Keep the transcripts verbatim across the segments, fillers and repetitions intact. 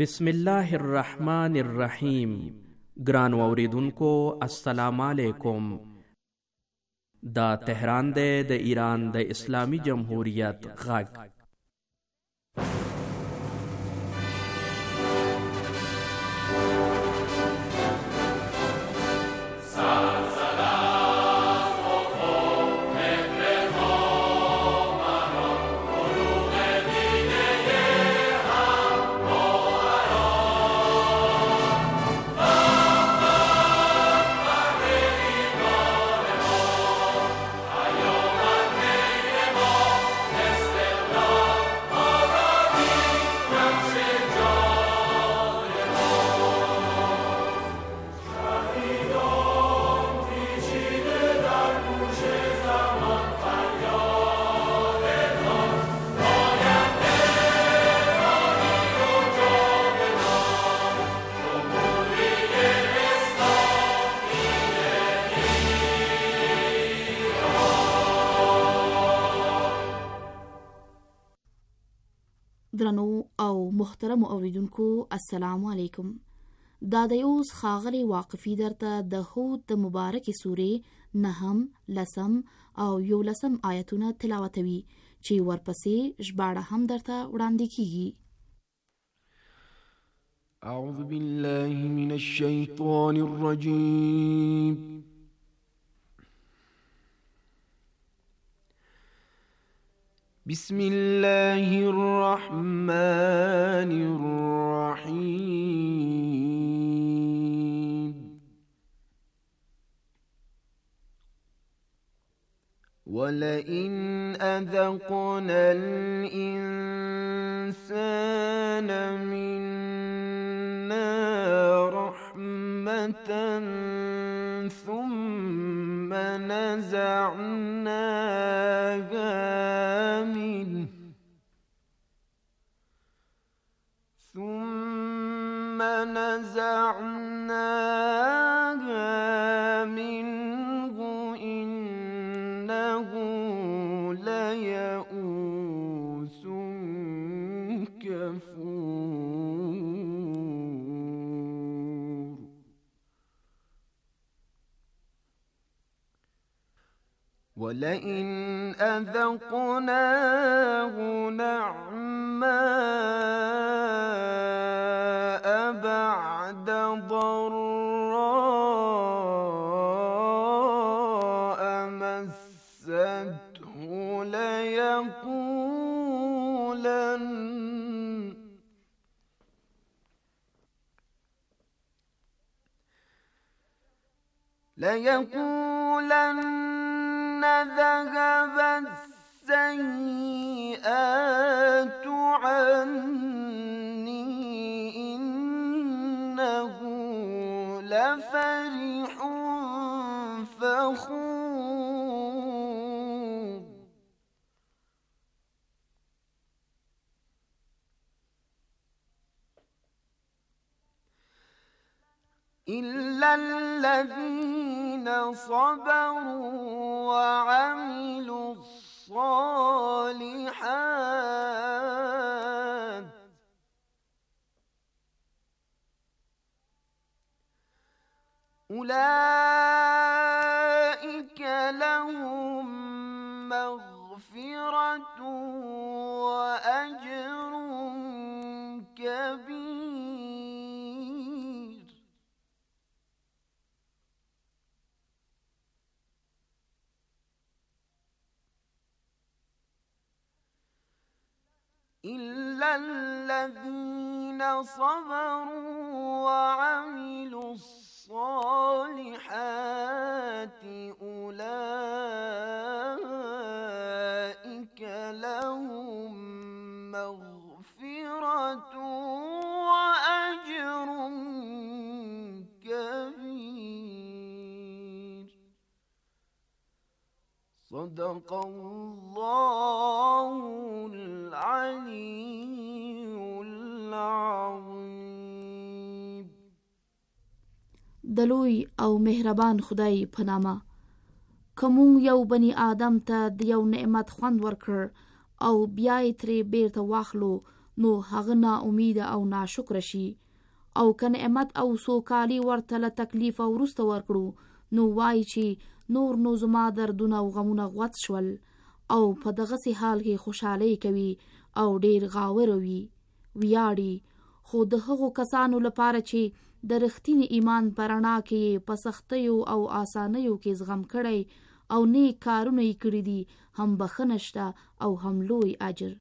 بسم الله الرحمن الرحیم. ګران اوریدونکو السلام علیکم. دا تهران دی د ایران د اسلامی جمهوریت غږ. درنو او محترم اوریدونکو السلام علیکم. دا د یوز خاغلی واقفی درته د هود د مبارک سورې نهم، لسم او یولسم آیتونه تلاوتوي چې ورپسې ژباړه هم درته وړاندې کیږي. اعوذ بالله من الشیطان الرجیم. بسم الله الرحمن الرحيم. ولئن أذقنا الإنسان منا رحمة ثم نزعناها ثم نزعناها منه إنه ليئوس كفور. ولئن أذقناه نعماء بعد ضراء مسته ليقولن ليقولن ذهب السيئات عني إنه لفرح فخور. إلا الذين صبروا وعملوا الصالحات أولئك لهم مغفرة وأجر كبير. إلا الذين صبروا وعملوا الصالحات أولئك لهم مغفرة وأجر كبير. صدق الله العلي العظيم. دلوی او مهربان خدای په نامه. کوم یو بنی آدم ته د یو نعمت خوند ورکړ او بیا یې ترې بیرته واخلو نو هغه نا امید او ناشکر شي او که نعمت او سوکالي ورته له تکلیف او وروسته ورکړو نو وایي چې نور نو زما دردونه او غمونه غوڅ شول او په دغسې حال کې خوشحالۍ کوي او ډیر غاوره وي ویاړي. خو د هغو کسانو لپاره چې د رښتینې ایمان په رڼا کې په سختیو او آسانیو کې زغم کړی او نیک کارونه یې کړي دي هم بخښنه شته او هم لوی اجر.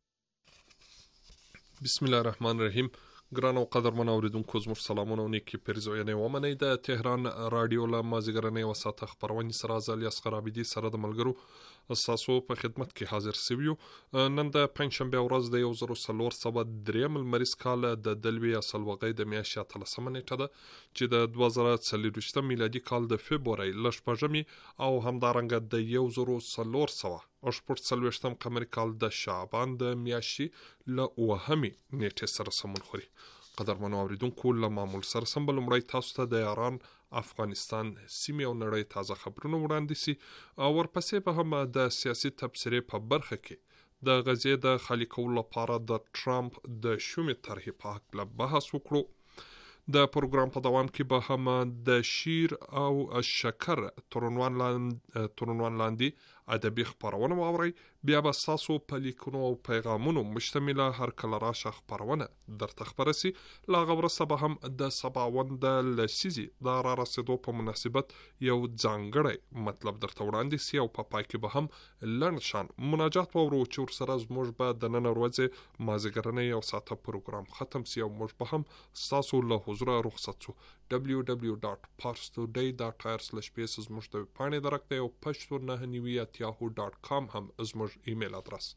بسم الله الرحمن الرحیم. ګران او قدرمن اوریدونکو زموږ سلامونه او نیکې پیرزوینې ومنئ. د تهران رادیو له مازدیګرنۍ یوه ساعته خپرونې سره زه الیاصغر عابدي سره د ملګرو ستاسو په خدمت کې حاضر سوي یو. نن د پنجشنبې ورځ د یو زر څلور سوه دریم لمریز کال د دلوي اصلوغۍ د میاشتې اتلسمه نیټه ده چې د دوه زره څلورویشتم میلادي کال د فبرورۍ له شپږمې او همدارنګه د یو زر څلور سوه شپږ څلوېښتم قمري کال د شعبان د میاشتې له اووهمې نیټې سره سمون خوري. قدرمنو اوریدونکو له معمول سره سم به لومړی تاسو ته د ایران، افغانستان، سیمې او نړۍ تازه خبرونه وړاندې سي او ورپسې به هم د سیاسي تبصرې په برخه کې د غزې د خالي کولو لپاره د ټرمپ د شومې طرحې په هکله بحث وکړو. د پروګرام په دوام کې به هم د شیر او شکر تر عنوان لاندې ادبي خپرونه واورئ. بیا به ستاسو په لیکونو او پیغامونو مشتمله هر کله راشه خپرونه درته خپره سي. له هغه وروسته به هم د سباوند د لسیزې د رارسېدو په مناسبت یو ځانګړی مطلب درته وړاندې سي او په پای کې به هم لنډ شان مناجات واورو چې ورسره زموږ به د نن ورځې مازدیګرنۍ یو ساعته پروګرام ختم سي او موږ به هم ستاسو له حضوره رخصت سو. دبلیو دبلیو ډاټ پارس ټوډی ډاټ آر سلش پی اس زموږ د ویبپاڼې درک دی او پښتو نهه نوي ات یاهو ډاټ کام هم زموږ ایمیل ادرس.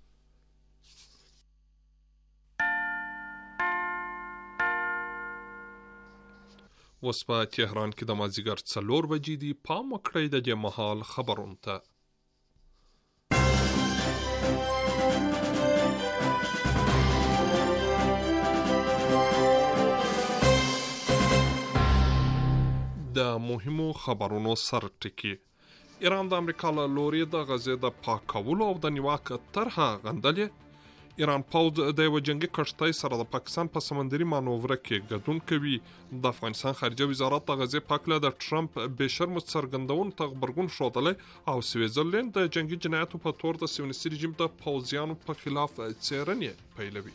اوس په تهران کې د مازدیګر څلور بجې دي. پام وکړئ د دې مهال خبرونو ته. د مهمو خبرونو سر ټکی. ایران د امریکا له لوري د غزې د پاکولو او د نیواک طرحه غندلې. ایران پوځ د یوه جنګي کښتۍ سره د پاکستان په سمندري مانوره کې ګډون کوي. د افغانستان خارجه وزارت د غزې پاکله د ټرمپ بې شرمو څرګندونو ته غبرګون ښودلی او سویزرلینډ د جنګي جنایاتو په تور د سیونیستي رژیم د پوځیانو په خلاف څېړنې پیلوي.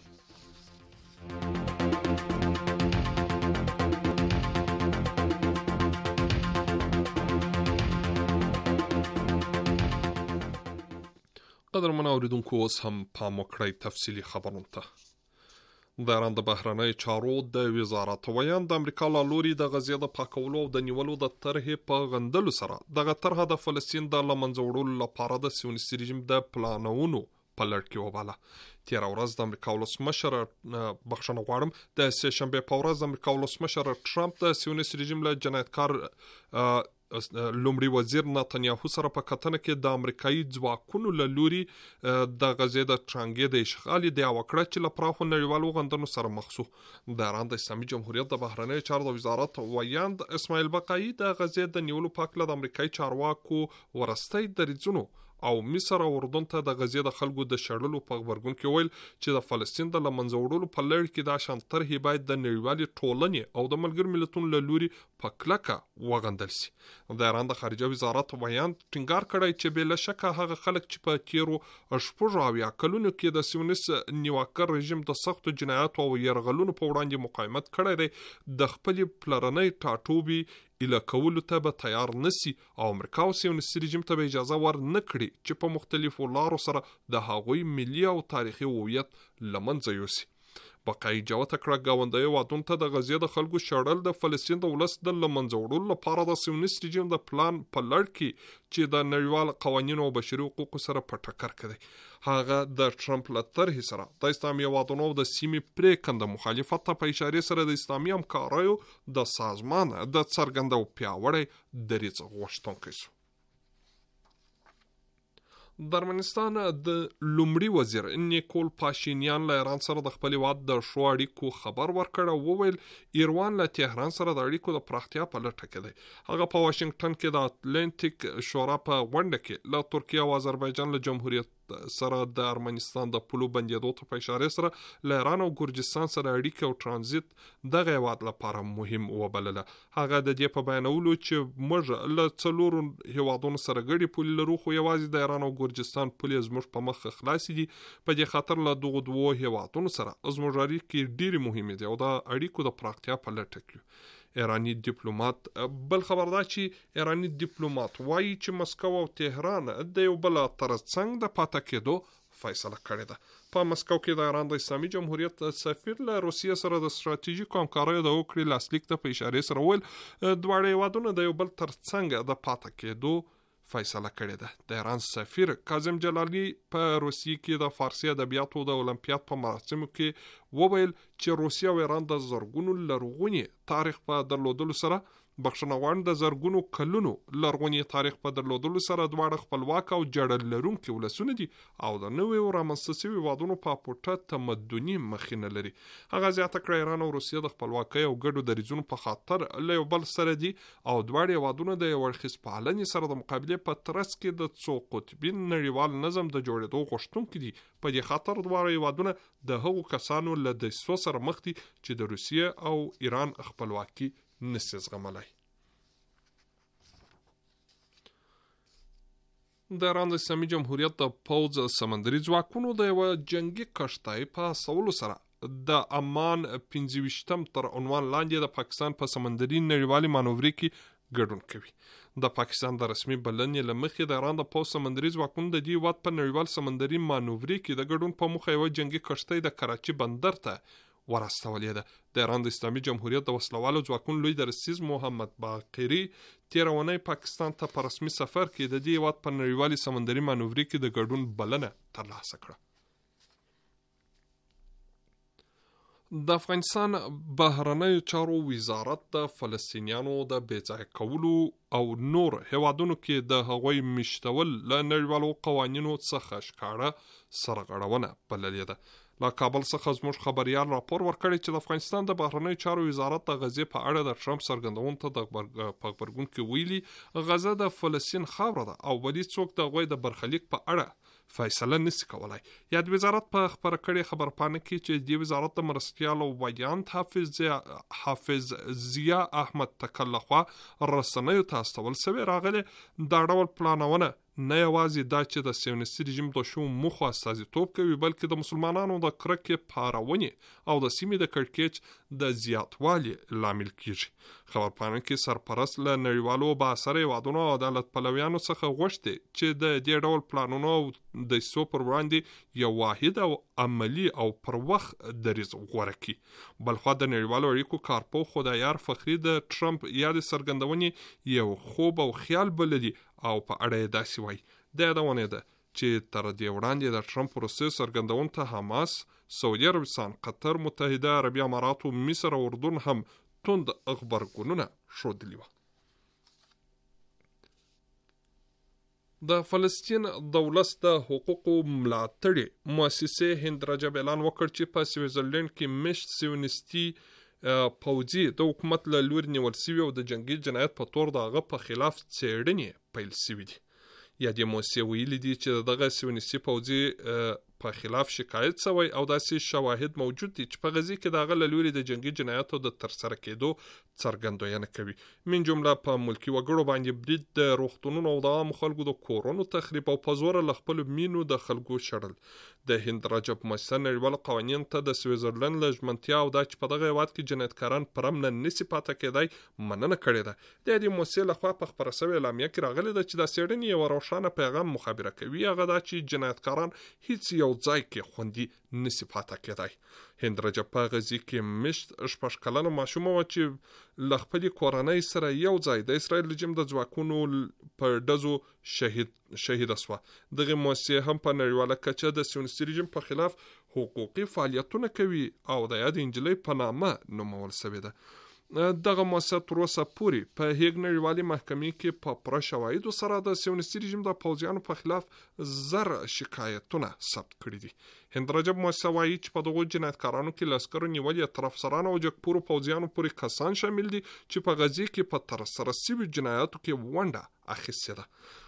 قدرمن اوریدونکو اوس هم پام وکړئ تفصیلي خبرونو ته. د ایران د بهرنیو چارو د وزارت ویان د امریکا له لوري د غزې د پاکولو او د نیولو د طرحې په غندلو سره دغه طرحه د فلسطین د له منځه وړلو لپاره د سیونیستي رژیم د پلانونو په لړ کې وباله. تېره ورځ د امریکا ولسمشر بخښنه غواړم د سه شنبې په ورځ د امریکا ولسمشر ټرمپ د سیونیست رژیم له جنایتکار لومړي وزیر نتنیاهو سره په کتنه کې د امریکایي ځواکونو له لوري د غزې د ټرانګې د اشغال ادعا وکړه چې له پراخو نړیوالو غندنو سره مخ شو. د ایران د اسلامي جمهوریت د بهرنیو چارو د وزارت ویاند اسماعیل بقایي د غزې د نیولو په هکله د امریکایي چارواکو ورستۍ دریځونو او مصر او اردن ته د غزې د خلکو د شړلو په غبرګون کې ویل چې د فلسطین د له منځه وړلو په لړ کې دا شان طرحې باید د نړیوالې ټولنې او د ملګرو ملتونو له لوري په کلکه وغندل سي. د ایران د خارجه وزارت ویان ټینګار کړی چې بې له شکه هغه خلک چې په تیرو شپږو اویا کلونو کې د سیونیست نیواکر رژیم د سختو جنایاتو او یرغلونو په وړاندې مقاومت کړی دی د خپلې پلرنۍ ټاټوبي اله کولو ته به تیار نسی او امریکا او سیونیستي رژیم ته به اجازه ور نه کړي چې په مختلفو لارو سره د هغوی ملي او تاریخي هویت له منځه یوسي. بقایي جوته کړه ګاونډیو هیوادونو ته د غزې د خلکو شړل د فلسطین د ولس د له منځه وړلو لپاره د سیونیست رژیم د پلان په لړ کې چې د نړیوال قوانینو او بشري حقوقو سره په ټکر کې دی. هغه د ټرمپ له طرحې سره د اسلامي هیوادونو د سیمې پرېکنده مخالفت ته په اشارې سره د اسلامي همکاریو د سازمان د څرګند او پیاوړی دریځ غوښتونکی شو. د ارمنستان د لومړي وزیر نیکول پاشینیان له ایران سره د خپل هیواد د ښو اړیکو خبر ورکړ او وویل ایران له تهران سره د اړیکو د پراختیا په لټه کې دی. هغه په واشنگټن کې د اتلانتیک شورا په غونډه کې له ترکیه او آذربایجان له جمهوریت سره د ارمنستان د پولو بندېدو ته په اشاره سره له ایران او ګرجستان سره اړیکې او ترانزیت دغه هیواد لپاره مهم وبلله. هغه د دې په بیانولو چې موږ له څلورو هیوادونو سره ګډې پولې لرو، خو یوازې د ایران او ګرجستان پولې زموږ په مخ خلاصې دي. په دې خاطر له دغو دوو هیوادونو سره زموږ اړیکې ډېرې مهمې دي او د اړیکو د پراختیا په لټه کې. ایرانی ډیپلوماټ بل خبر دا چې ایرانی ډیپلوماټ وایي چې مسکو او تهران د یو بل ترڅنګ د پاتې کېدو فیصله کړې ده. په مسکو کې د ایران د اسلامي جمهوریت سفیر له روسیې سره د ستراتیژیکو همکاریو د وکړې لاسلیک ته په اشارې سره وویل دواړه هیوادونه د یو بل ترڅنګ د پاتې کېدو فیصله کړې ده. د ایران سفیر کاظم جلالی په روسیې کې د فارسي ادبیاتو د اولمپیاد په مراسمو کې وویل چې روسیه او ایران د زرګونو لرغوني تاریخ په درلودلو سره بخښنه غواړم د زرګونو کلونو لرغوني تاریخ په درلودلو سره دواړه خپلواک او جړل لرونکي ولسونه دي او د نویو رامنځته شویو هیوادونو په پټه تمدني مخینه لري. هغه زیاته کړه ایران او روسیه د خپلواکۍ او ګډو دریځونو په خاطر له یو بل سره دي او دواړه هیوادونه د یو اړخیز پالنې سره د مقابلې په ترڅ کې د څو قطبي نړیوال نظم د جوړېدو غوښتونکي دي. په دې خاطر دواړه هیوادونه د هغو کسانو له دسیسو سره مخ دي چې د روسیه او ایران خپلواکي نسی زغملای. د ایران د اسلامي جمهوریت د پوځ سمندري ځواکونو د یوه جنگي کشتۍ په هڅولو سره د امان پنځه ویشتم تر عنوان لاندې د پاکستان په سمندري نړیوالې مانورې کې ګډون کوي. د پاکستان د رسمي بلنې له مخې د ایران د پوځ سمندري ځواکونو د دې هیواد په نړیوال سمندري مانورې کې د ګډون په موخه یوه جنگي کشتۍ د کراچي بندر ته ورستولې ده. د ایران د اسلامي جمهوریت د وسلوالو ځواکونو لوی درسیز محمد باقری تېره اونۍ پاکستان ته په رسمي سفر کې د دې هیواد په نړیوالې سمندري مانورې کې د ګډون بلنه ترلاسه کړه. د افغانستان بهرنیو چارو وزارت د فلسطینیانو د بېځایه کولو او نور هیوادونو کې د هغوی میشتول له نړیوالو قوانینو څخه ښکاره سرغړونه بللې ده. له کابل څخه زموږ خبریال راپور ورکړی چې د افغانستان د بهرنیو چارو وزارت د غزې په اړه د ټرمپ څرګندونو ته د غبرګون کې ویلي غزه د فلسطین خاوره ده او ولې څوک د هغوی د برخلیک په اړه فیصله نسی کولای. یاد وزارت په خبره کړې خبرپاڼه کې چې د وزارت د مرستیال او ویانت حافظ حافظ ضیا احمد تکل لخوا رسنیو ته استول سوی راغلی دا ډول پلانونه نه یوازې دا چې د صهیونیستي رژیم د شوم موخو استازیتوب کوي بلکې د مسلمانانو د کرکې پارونې او د سیمې د کړکېچ د زیاتوالي لامل کیږي. خبرپاڼه کې سرپرست له نړیوالو بااثره هیوادونو او عدالت پلویانو څخه غوښتي چې د دې ډول پلانونو او دسیسو پر وړاندې یو واحد او عملي او پر وخت دریځ غوره کړي. بلخوا د نړیوالو اړیکو کارپوه خدایار فخري د ټرمپ یادې څرګندونې یو خوب او خیال بللي او په اړه یې داسې وایي. دا یادونه ده چې تر دې وړاندې د ټرمپ وروستیو څرګندونو ته حماس، سعودي عربستان، قطر، متحده عربي امارات، مصر او اردن هم توند غبرګونونه ښودلي وو. د فلسطین د ولس د حقوقو ملاتړې مؤسسې هند رجب اعلان وکړ چې په سویټزرلند کې مشت سیونیستي پوځي د حکومت له لوري نیول شوي او د جنګي جنایت په تور د هغه په خلاف څېړنې پیل شوي دي. یا دې مؤسسې ویلي دي چې دغه سیونیستي پوځي په خلاف شکایت شوی او داسې شواهد موجود دي چې په غزې کې د هغه له لوري د جنګي جنایاتو د ترسره کېدو څرګندونه کوي. من جمله په ملکي وګړو باندې برید، د روغتونونو او د عامو خلکو د کورونو تخریب او په زوره له خپلو مینو د خلکو شړل. د هند رجب مؤسسه نړیوال قوانین ته د سویټزرلند له ژمنتیا او دا چې په دغه هیواد کې جنایتکاران پر امن نشي پاتې کېدای مننه کړې ده. د دې مؤسسې لخوا په خپره شوې اعلامیه کې راغلي ده چې دا څېړنې یوه روښانه پیغام مخابره کوي، هغه دا چې جنایتکاران هیڅ یو ځای کې خوندي نسی پاتې کېدای. هند رجب په غزې کې مشت شپږ کلنه ماشومه وه چې له خپلې کورنۍ سره یو ځای د اسرائیل رژیم د ځواکونو په ډزو شهید شهیده سوه. دغه مؤسسې هم په نړیواله کچه د سیونیستي رژیم په خلاف حقوقي فعالیتونه کوي او د یادې نجلۍ په نامه نومول شوې ده. دغه مؤسسه تر اوسه پورې په هیګ نړیوالې محکمې کې په پوره شواهدو سره د سیونیستي رژیم د پوځیانو په خلاف زر شکایتونه ثبت کړي دي. هند رجب مؤسسه وایي چې په دغو جنایتکارانو کې له عسکرو نیولې طرفسرانو او جګپورو پوځیانو پورې کسان شامل دي چې په غزې کې په ترسره شوي جنایاتو کې ونډه اخیستې ده.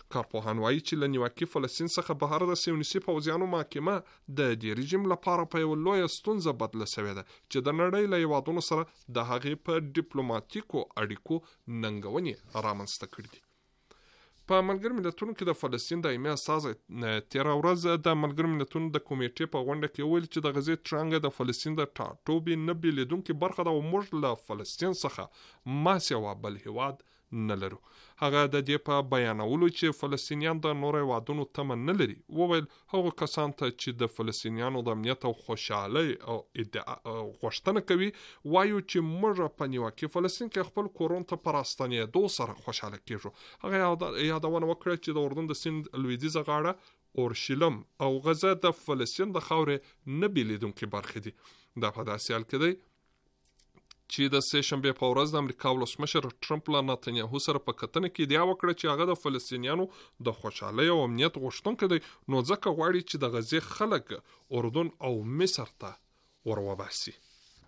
کارپوهان وایي چې له نیواکي فلسطین څخه بهر د سیونیستي پوځیانو محاکمه د دې رژیم لپاره په یوه لویه ستونزه بدله شوې ده چې د نړۍ له هیوادونو سره د هغې په ډیپلوماتیکو اړیکو ننګونې رامنځته کړي دي. په ملګرو ملتونو کې د فلسطین دایمي استازی تېره ورځ د ملګرو ملتونو د کمیټې په غونډه کې وویل چې د غزې تړانګه د فلسطین د ټاټوبې نه بېلېدونکې برخه ده او موږ له فلسطین څخه ما سوا بل هیواد نه لرو. هغه د دې په بیانولو چې فلسطینیان د نورو هیوادونو تمه نه لري وویل هغو کسان ته چې د فلسطینیانو د امنیت او خوشحالۍ او غوښتنه کوي وایو چې موږ په نیواکي فلسطین کې خپل کورونو ته په راستنېدو سره خوشحاله کیږو. هغه یادونه وکړه چې د اردن د سیند لویدیځه غاړه اورشلیم او غزه د فلسطین د خاورې نه بېلېدونکې برخې دي. دا په داسې حال کې دی چې د سه شنبې په ورځ د امریکا ولسمشر ټرمپ له نتنیاهو سره په کتنه کې ادعا وکړه چې هغه د فلسطینیانو د خوشحالۍ او امنیت غوښتونکی دی، نو ځکه غواړي چې د غزې خلک اردن او مصر ته وروباسي.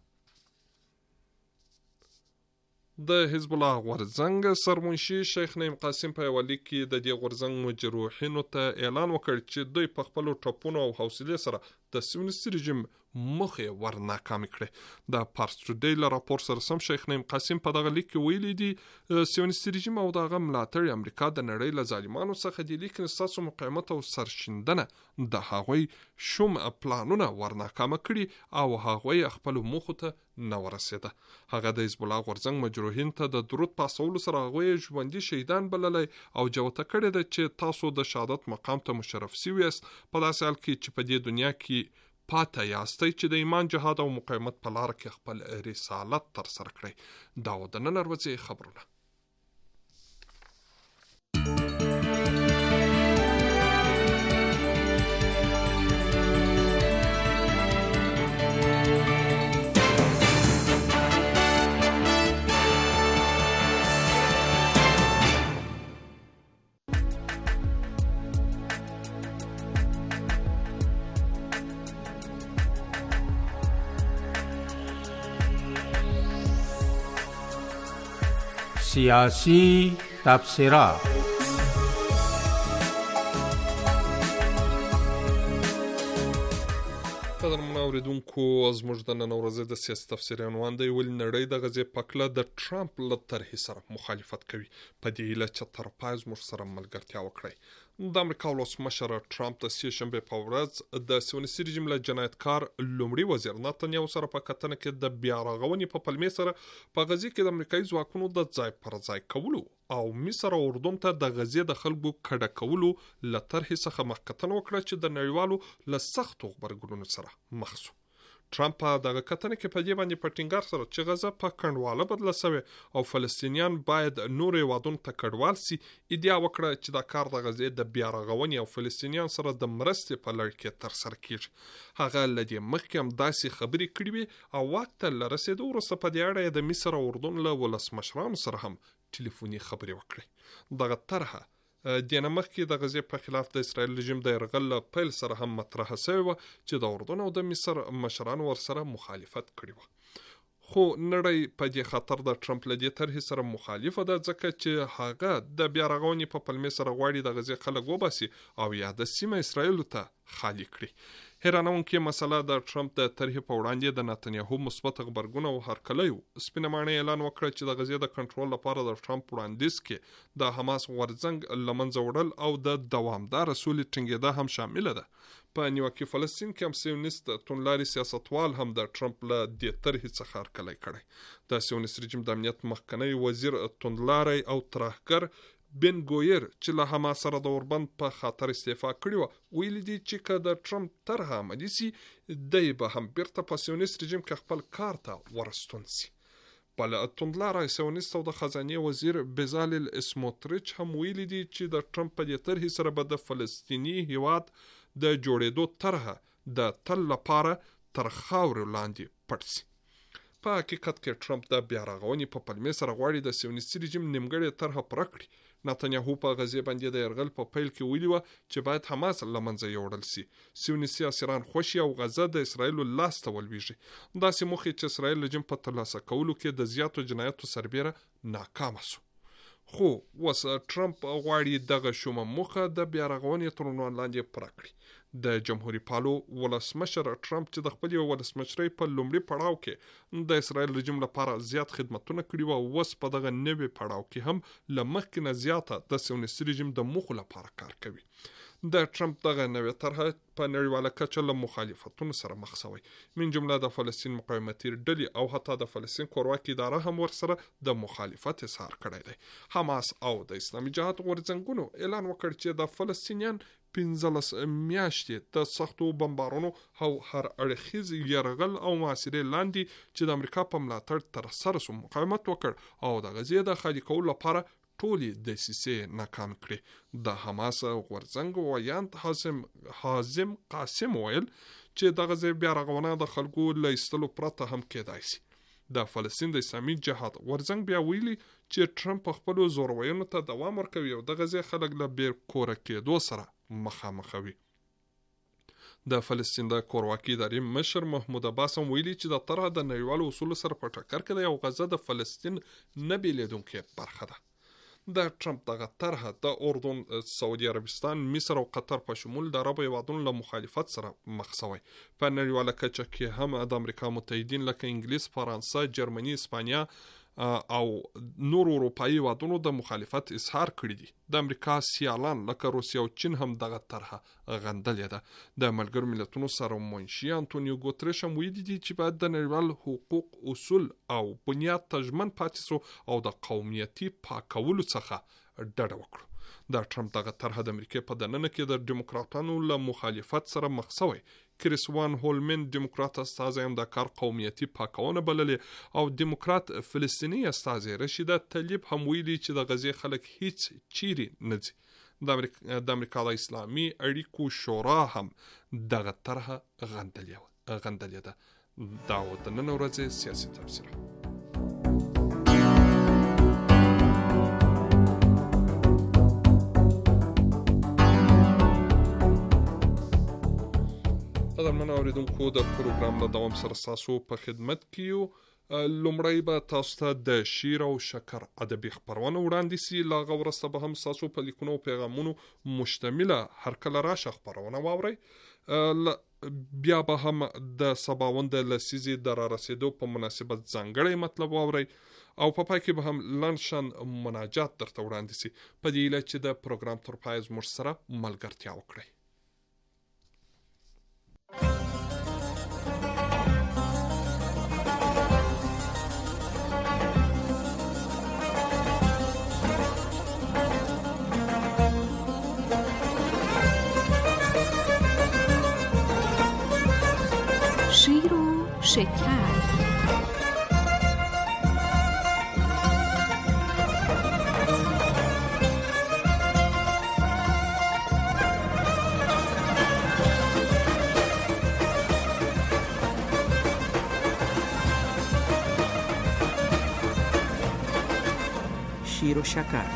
د حزب الله غورځنګ سرمنشي شیخ نعیم قاسم په یوه لیک کې د دې غورځنګ مجروحینو ته اعلان وکړ چې دوی په خپلو ټپونو او حوصلې سره د سیونیستي رژیم مخې ور ناکامې کړې. د پارس ټوډی له راپور سره سم شیخ نعیم قاسم په دغه لیک کې ویلي دي سیونیستي رژیم او دغه ملاتړي امریکا د نړۍ له ظالمانو څخه دي، لیکن ستاسو مقاومت او سرشیندنه د هغوی شوم پلانونه ور ناکامه کړي او هغوی خپلو موخو ته نه ورسېده. هغه د حزب الله غورځنګ مجروحین ته د درود پاسولو سره هغوی ژوندي شهیدان بللی او جوته کړې ده چې تاسو د شهادت مقام ته مشرف سوي یاست په داسې حال کې چې په دې دنیا کې پاته یاستئ چې د ایمان جهاد او مقاومت په لاره کې خپل رسالت ترسره کړئ. دا و د نن ورځې خبرونه. سیاسی تبصره. قدرمنو اوریدونکو، زموږ د نن ورځې د سیاسي تفسیر عنوان دی ولې نړۍ د غزې پکله د ټرمپ له طرحې سره مخالفت کوي، په دې هیله چې تر پایه زموږ سره ملګرتیا وکړئ. د امریکا ولسمشر ټرمپ د سه شنبې په ورځ د سیونیستي رژیم له جنایتکار لومړي وزیر نتنیاهو سره په کتنه کې د بیا رغونې په پلمې سره په غزې کې د امریکایي ځواکونو د ځای پر ځای کولو او مصر او اردن ته د غزې د خلکو کډه کولو له طرحې څخه مخکتنه وکړه چې د نړیوالو له سختو غبرګونونو سره مخ شو. ټرمپ په دغه کتنه کې په دې باندې په ټینګار سره چې غزه په کنډواله بدله شوې او فلسطینیان باید نور هیوادونو ته کډوال سي ادعا وکړه چې دا کار د غزې د بیا رغونې او فلسطینیان سره د مرستې په لړ کې ترسره کیږي. هغه له دې مخکې هم داسې خبرې کړې وې او واک ته له رسېدو وروسته په دې اړه د مصر او اردن له ولسمشرانو سره هم ټلیفوني خبرې وکړې. دغه طرحه دینه مخکې د غزې په خلاف د اسرائیل رژیم د یرغل له پیل سره هم مطرحه شوې وه چې د اردن او د مصر مشرانو ورسره مخالفت کړی وه. خو نړۍ په دې خاطر د ټرمپ له دې طرحې سره مخالفه ده ځکه چې هغه د بیا رغونې په پلمې سره غواړي د غزې خلک وباسي او یا د سیمه اسرائیلو ته خالي کړي. حیرانونکې مسله د ټرمپ د طرحې په وړاندې د نتنیاهو مثبت غبرګون او هرکلیو. سپینه ماڼۍ اعلان وکړه چې د غزې د کنټرول لپاره د ټرمپ وړاندیز کې د حماس غورځنګ له منځه وړل او د دوامداره سولې ټینګېدا هم شامله ده. په نیوکه فلسطین کې هم سیونیست توندلاري سیاستوال هم د ټرمپ له دې طرحې څخه هرکلی کړی. د سیونیست رژیم د امنیت مخکنی وزیر توندلاري او ترهګر بن ګویر چې له حماس سره د اوربند په خاطر استعفا کړې وه ویلي دي چې که د ټرمپ طرحه عملي سي دی به هم بیرته په سیونیست رژیم کې خپل کار ته ورستون سي. بل توندلاری سیونیست او د خزانې وزیر بزالل اسموتریچ هم ویلي دي چې د ټرمپ په دې طرحې سره به د فلسطیني هیواد د جوړېدو طرحه د تل لپاره تر خاورو لاندې پټ سي. په حقیقت کې ټرمپ د بیا رغونې په پلمې سره غواړي د سیونیستي رژیم نیمګړې طرحه پوره کړي. نتنیاهو په غزې باندې د یرغل په پیل کې ویلي وه چې باید حماس له منځه یوړل سي، سیونیستي اسیران خوشي او غزه د اسرائیلو لاس ته ولویږي. داسې موخې چې اسرائیل رژیم په ترلاسه کولو کې د زیاتو جنایاتو سربیره ناکامه سو. خو وس ټرمپ غواړي دغه شومه موخه د بیا رغونې تر عنوان لاندې پوره کړي. د جمهوریت پالو ولسمشر ټرمپ چې د خپل ولسمشرۍ په لومړي پړاو کې د اسرائیل رژیم لپاره زیات خدمتونه کړي وو، اوس په دغه نوي پړاو کې هم له مخکې نه زیاته د صهیونیستي رژیم د موخو لپاره کار کوي. د ټرمپ دغه نوې طرحه په نړیواله کچه له مخالفتونو سره مخ شوی، من جمله د فلسطین مقاومتي ډلې او حتی د فلسطین کورواکي اداره هم ورسره د مخالفت اظهار کړی دی. حماس او د اسلامي جهاد غورځنګونو اعلان وکړ چې د فلسطینیان پنځلس میاشتې د سختو بمبارونو او هر اړخیز یرغل او محاصرې لاندې چې د امریکا په ملاتړ تر سره سو مقاومت وکړ او د غزې د خالي کولو لپاره ټولې دسیسې ناکام کړې. د حماس غورځنګ ویاند حازم حازم قاسم ویل چې د غزې بیا رغونه د خلکو له ایستلو پرته هم کېدای شي. د فلسطین د اسلامي جهاد غورځنګ بیا ویلي چې ټرمپ خپل زورویونو ته دوام ورکوي او د غزې خلک له بیر کوره کېدو سره مخامخوي. د فلسطین د کورواکي ادارې مشر محمود عباس هم ویلي چې د طرحه د نړیوالو اصولو سره په ټکر کې دی او غزه د فلسطین نه بیلېدونکې برخه ده. د ټرمپ دغه طرحه د اردن، سعودي عربستان، مصر او قطر په شمول د عربو هیوادونو له مخالفت سره مخ شوی. په نړیواله کچه کې هم د امریکا متحدین لکه انګلیس، فرانسه، جرمني، اسپانیا او نور اروپایي هیوادونو د مخالفت اظهار کړی دي. د امریکا سیالان لکه روسیه او چین هم دغه طرحه غندلې ده. د ملګرو ملتونو سره منشي انټونیو ګوتریش هم ویلي دي چې باید د نړیوال حقوق اصول او بنیاد ته ژمن پاتې سو او د قومیتي پاکولو څخه ډډه وکړو. د ټرمپ دغه طرحه د امریکا په دننه کې د ډیموکراتانو له مخالفت سره مخ شوی. کریس وان هولمن ډیموکرات استازی هم د کار قومیتي پاکونه بللې او ډیموکرات فلسطیني استازی رشیده طلیب هم ویلي چې د غزې خلک هیڅ چیرې نه ځي. د امریکا د امریکا د اسلامي اړیکو شورا هم دغه طرحه غندلې غندلې ده. دا و د نن ورځې سیاسي تبصره. قدرمن اوریدونکو، د پروګرام له دوام سره تاسو په خدمت کې یو. لومړی به تاسو ته د شیر او شکر ادبي خپرونه وړاندې سي، لا هغه وروسته به هم تاسو په لیکونو او پیغامونو مشتمله هرکله راشه خپرونه واورئ. بیا به هم د سباوند د لسیزې د را رسېدو په مناسبت ځانګړی مطلب واورئ او په پای کې به هم لنډشن مناجات درته وړاندې سي، په دې هیله چې د پروګرام تر پایه زموږ سره ملګرتیا وکړئ. شیر و شکر. شیر و شکر.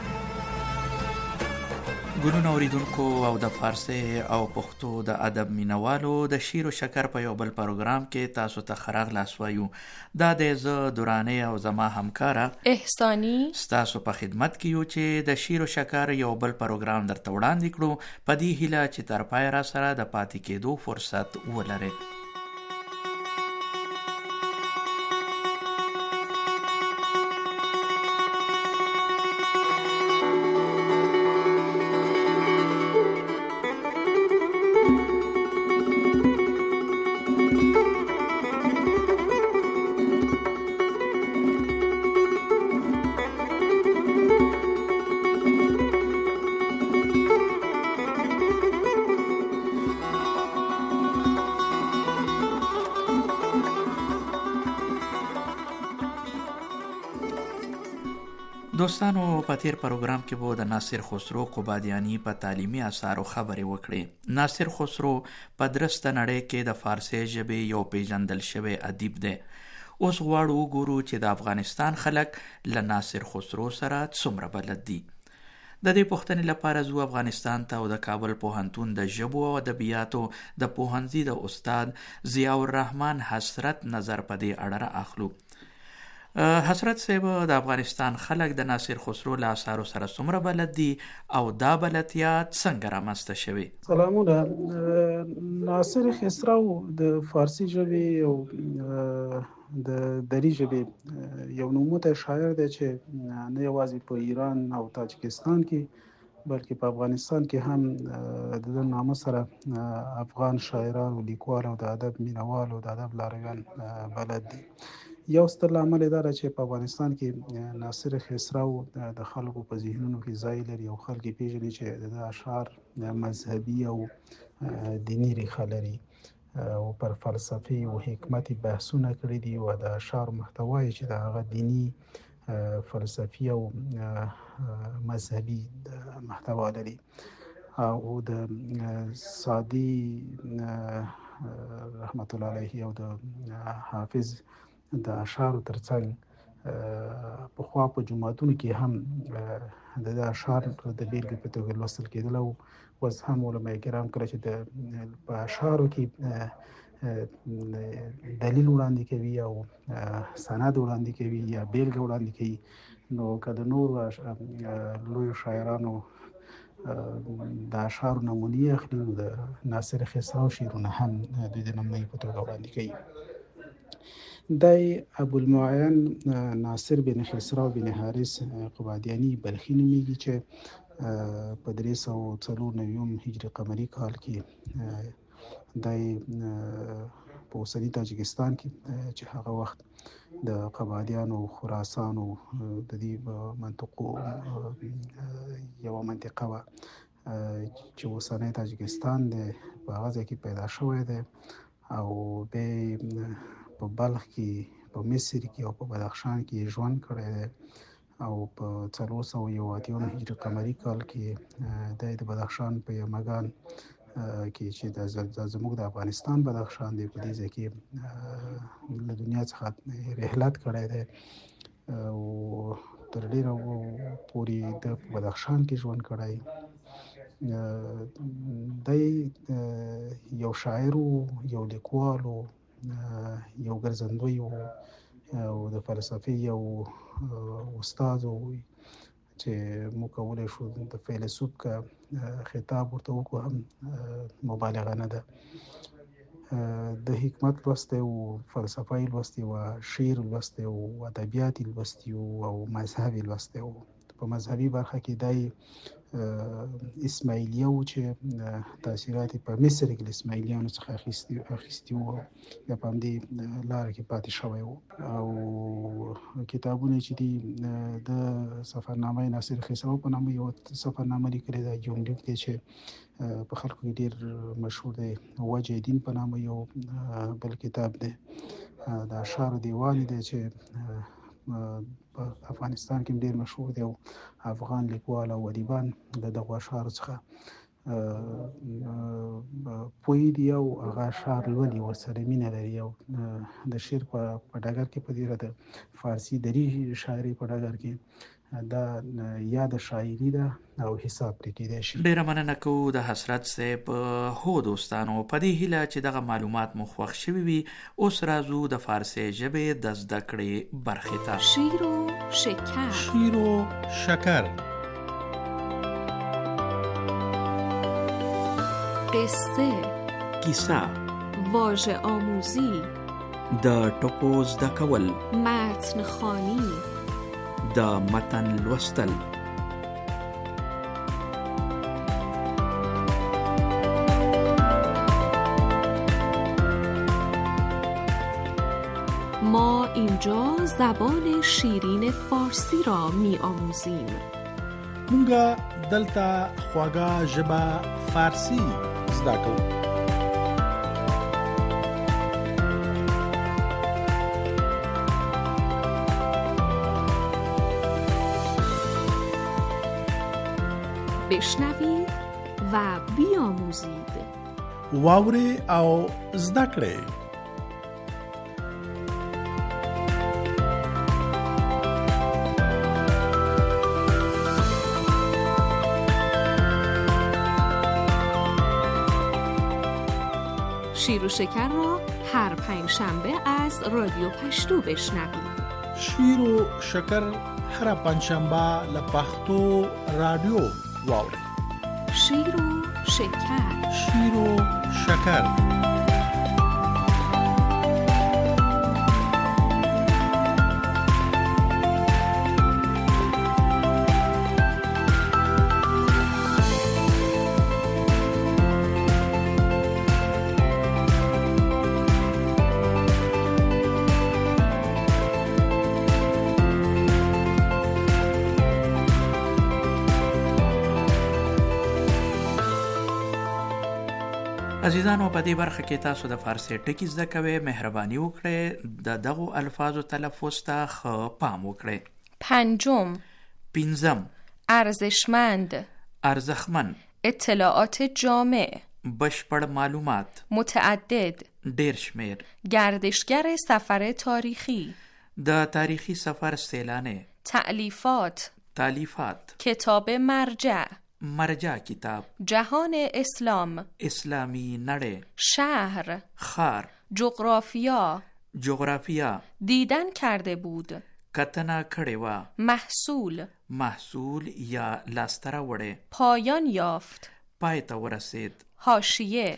ګلونو اوریدونکو او د فارسی او پښتو د ادب مینوالو، د شیر و شکر په یو بل پروګرام کې تاسو ته خراغ لاس وایو. دا د زه دورانه او زما همکاره احسانی ستاسو په خدمت کې یو چې د شیر و شکر یو بل پروګرام درته وړاندې کړو، په دې هیله چې تر پای را سره د پاتې کېدو فرصت ولرئ. دوستانو، په تیر پروګرام کې به د ناصر خسرو قبادیانی په تعلیمي آثارو خبرې وکړې. ناصر خسرو په درسته نړۍ کې د فارسی ژبې یو پیژندل شوی ادیب دی. اوس غواړو وګورو چې د افغانستان خلک له ناصر خسرو سره څومره بلد دي. د دې پوښتنې لپاره زو افغانستان ته او د کابل پوهنتون د ژبو او ادبیاتو د پوهنځي د استاد ضیاء الرحمن حسرت نظر په دې اړه اخلو. حضرت صاحب د افغانستان خلک د ناصر خسرو له اثارو سره څومره بلد دي او دا بلدتیا څنګه رامنځته شوې؟ سلامونه. ناصر خسرو د فارسی ژبې او د دری ژبې یو نوموتی شاعر دی چې نه یوازې په ایران او تاجکستان کې بلکې په افغانستان کې هم د نامه سره افغان شاعران او لیکوال او د ادب مینوال او د ادب لارویان بلد دي. یو ستر لامل دا دی چې په افغانستان کې ناصر خسرو د خلکو په ذهنونو کې ځای لري او خلک یې پېژني چې د اشعار مذهبي او دیني ریښه لري او پر فلسفي او حکمتي بحثونه کړي دي او د اشعار محتوا یې چې د هغه دیني فلسفي او مذهبي محتوا لري. او د سعدي رحمت الله علیه او د حافظ د اشعارو ترڅنګ پخوا په جوماتونو کې هم د اشعار د بیلګې په توګه لوستل کېدل او اوس هم علماء کرام کله چې د په اشعارو کې دلیل وړاندې کوي او سند وړاندې کوي یا بیلګه وړاندې کوي نو که د نورو لویو شاعرانو د اشعارو نمونې اخلي نو د ناصر خسرو شعرونه هم دوی د نمونې په توګه وړاندې کوي. دی ابوالمعین ناصر بن خسرو بن حارث قبادیانی بلخي نومیږي چې په درې سوه څلور نویم هجري قمري کال کې دی په اوسني تاجکستان کې چې هغه وخت د قبادیانو خراسان او د دې منطقو یوه منطقه وه چې اوسنی تاجکستان دی په هغه ځای کې پیدا شوی دی او بیا په بلخ کې په مصر کې او په بدخشان کې ژوند کړی دی او په څلور سوه یو اتیا هجري قمري کال کې دی د بدخشان په یمګان کې چې د زموږ د افغانستان بدخشان دی په دې ځای کې له دنیا څخه رحلت کړی دی او تر ډېره پورې د بدخشان کې ژوند کړی. دی یو شاعر یو لیکوال یو ګرځندوی او د فلسفې یو استاد چې موږ کولی شو د فیلسوف که خطاب ورته وکړو هم مبالغه نه ده. د حکمت لوستی او فلسفه یې لوستی او شعر لوستی او ادبیات یې لوستی او مذهب یې لوستی او په مذهبي برخه کې دی اسماعیلیه و چې تاثیرات په مصر کې له اسماعیلیانو څخه اخیستي وو یا په همدې لاره کې پاتې شوی وو. او کتابونه چې دي د سفرنامه ناصر خسرو په نامه یو سفرنامه لیکلې ده جونلیک دی چې په خلکو کې ډېر مشهور دی. وجه دین په نامه یو بل کتاب دی. د اشعارو دیوان دی چې په افغانستان کې ډېر مشهور دی او افغان لیکوال او ادیبان د دغو اشعارو څخه پوهې دي او هغه اشعار لولي ورسره مینه لري او د شعر په ډګر کې په ډېره د فارسي دري شاعري په ډګر کې دا یا د شاعري ده او حساب پرې کېدای شي. ډېره مننه کوو د حضرت صاحب. هو دوستانو په دې هیله چې دغه معلومات مو خوښ شوي وي اوس راځو د فارسي ژبې د زده کړې برخې ته. شیر و شکر. شیر و شکر. قصه. کیسه. واژه آموزی. د ټکو زده کول. متن خوانی. د متن لوستل. ما اینجا زبان شیرین فارسی را می آموزیم. مونږه دلته خواږه ژبه فارسی زده کوو. بشنوید و بیاموزید. واوري او زده کړئ. شیر و شکر را هر پنج شنبه از رادیو پشتو بشنوید. شیر او شکر هر پنځشنبه له پښتو رادیو واورئ. شیر و شکر، شیر او شکر. عزیزانو، په دې برخه کې تاسو د فارسی ټکي زده کوئ. مهرباني وکړئ د دغو الفاظو تلفظ ته ښه پام وکړئ. پنجم، پنځم، ارزشمند، ارزښتمن، اطلاعات جامع، بشپړ معلومات، متعدد، ډیر شمیر، گردشگر سفر تاریخی، د تاریخی سفر سیلانه، تألیفات، تالیفات، کتاب مرجع، مرجع کتاب، جهان اسلام، اسلامی نړۍ، شهر، خار، جغرافیا، جغرافیا، دیدن کرده بود، کتنه کړې وه، محصول، محصول یا لاسته راوړی، پایان یافت، پای ته ورسید، حاشیه،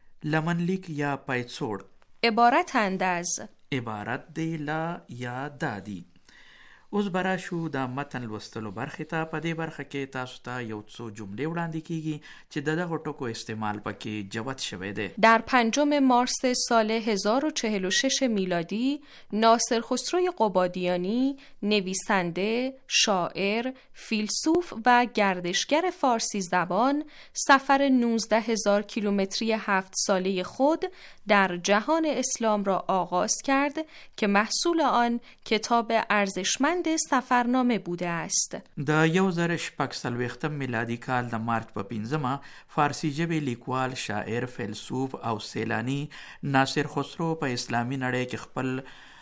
لمنلیک یا پایڅوړ، عبارتند از، عبارت دی لا یا دادی. اوس برا شو د متن لوستلو برخې ته. په دې برخه کې تاسو ته یو څو جملې وړاندې کیږي چې د دغو ټکو استعمال پکې جوت شوی دی. در پنجم مارس سال هزار و چهل و شش میلادی ناصر خسرو قبادیانی، نویسنده، شاعر، فیلسوف و گردشگر فارسی زبان، سفر نوزده هزار کیلومتری هفت ساله خود در جهان اسلام را آغاز کرد که محصول آن کتاب ارزشمند سفرنامه بوده است. د یو زر شپږ څلوېښتم میلادي کال د مارچ په پنځمه فارسي ژبې لیکوال، شاعر، فیلسوف او سیلانی ناصر خسرو په اسلامي نړۍ کې خپل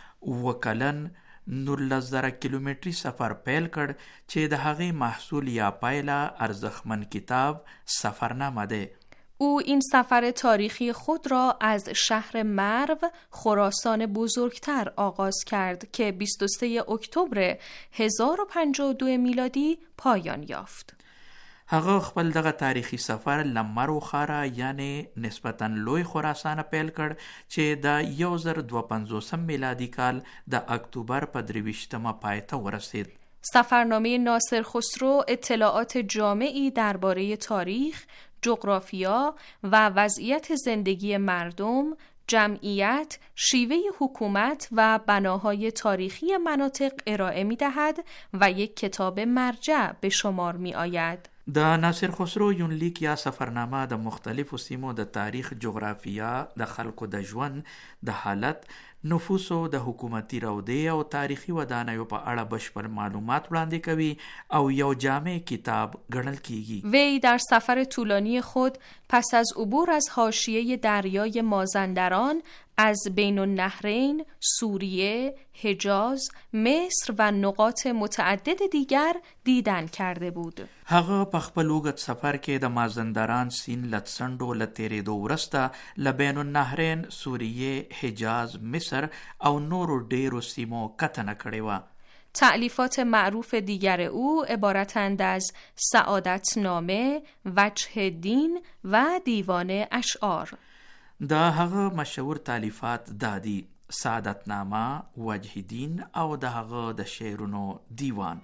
وکلن نولس زره کیلومتری سفر پیل کړ چې د هغې محصول یا پایله ارزښتمن کتاب سفرنامه ده. او این سفر تاریخی خود را از شهر مرو، خراسان بزرگتر آغاز کرد که بیست و سوم اکتبر هزار و پنجاه و دو میلادی پایان یافت. هغه خپل دغه تاریخي سفر له مرو ښاره یعنی نسبتاً لوی خراسان پیل کړ چې د یو زر دوه پنځوسم میلادي کال د اکتبر په درویشتمه پای ته ورسید. سفرنامه ناصر خسرو اطلاعات جامعی درباره تاریخ، جغرافیا و وضعیت زندگی مردم، جمعیت، شیوه حکومت و بناهای تاریخی مناطق ارائه می دهد و یک کتاب مرجع به شمار می آید. د ناصر خسرو یونلیک یا سفرنامه د مختلفو سیمو د تاریخ، جغرافیا، د خلکو د ژوند د حالت، نفوسو، د حکومتي رودې او تاریخي ودانیو په اړه بشپړ معلومات وړاندې کوي او یو جامع کتاب ګڼل کیږي. وی در سفر طولانی خود پس از عبور از حاشیه دریای مازندران از بین النهرین، سوریه، حجاز، مصر و نقاط متعدد دیگر دیدن کرده بود. هغه په خپل اوږد سفر کې د مازندران سیند له څنډو له تېرېدو وروسته له بین النهرین، سوریه، حجاز، مصر او نورو ډیرو سیمو کتنه کړې وه. تألیفات معروف دیگر او عبارتند از سعادتنامه، وجه دین و دیوان اشعار. د هغه مشهور تالیفات دادی: سعادتنامه، وجه دین او د هغه د شعرونو دیوان.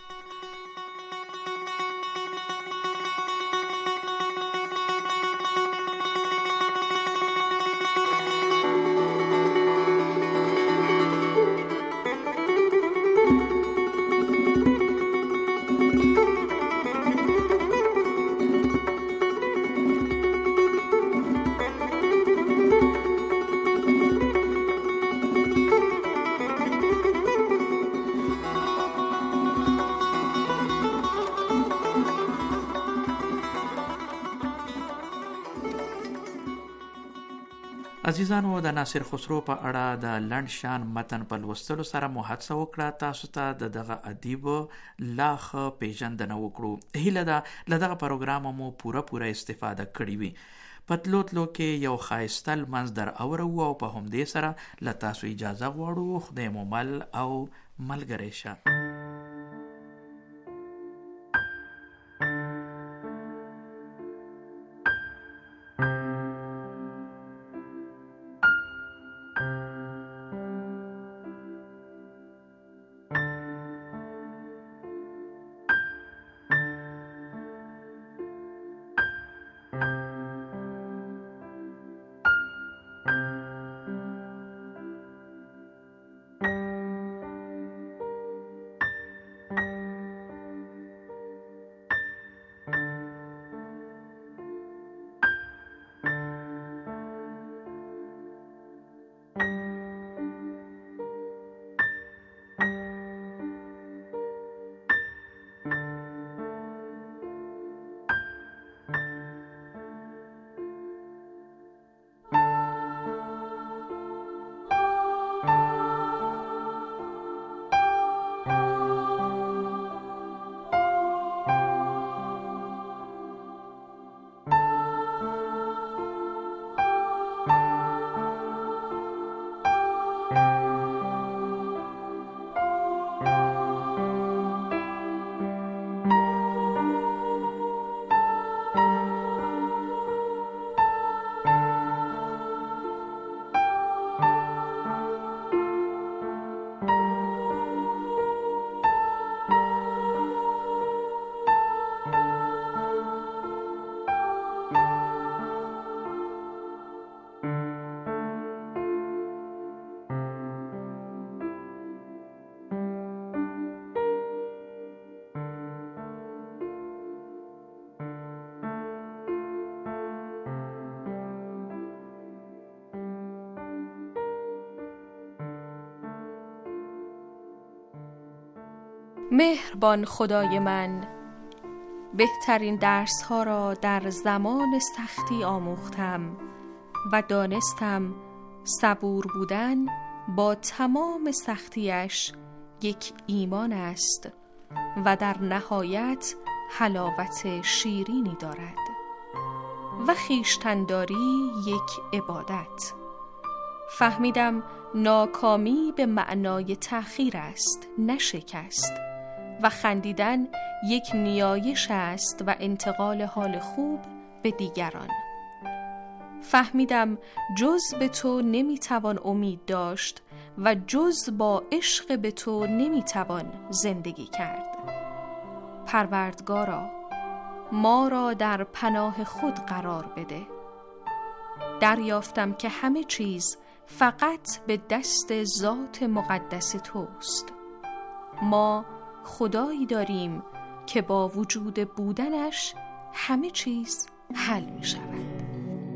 عزیزانو، د ناصر خسرو په اړه د لنډ شان متن په لوستلو سره مو هڅه وکړه تاسو ته د دغه ادیب لا ښه پیژندنه وکړو. هیله ده له دغه پروګرامه مو پوره پوره استفاده کړې وي. په تلو تلو کې یو ښایسته لمونځ در اورو او په همدې سره له تاسو اجازه غواړو. خدای مو مل او ملګری شه. مهربان خدای من، بهترین درس ها را در زمان سختی آموختم و دانستم صبور بودن با تمام سختیش یک ایمان است و در نهایت حلاوت شیرینی دارد و خویشتن‌داری یک عبادت. فهمیدم ناکامی به معنای تأخیر است، نه شکست، و خندیدن یک نیایش است و انتقال حال خوب به دیگران. فهمیدم جز به تو نمیتوان امید داشت و جز با عشق به تو نمیتوان زندگی کرد. پروردگارا، ما را در پناه خود قرار بده. دریافتم که همه چیز فقط به دست ذات مقدس توست. ما خدایی داریم که با وجود بودنش همه چیز حل می شود.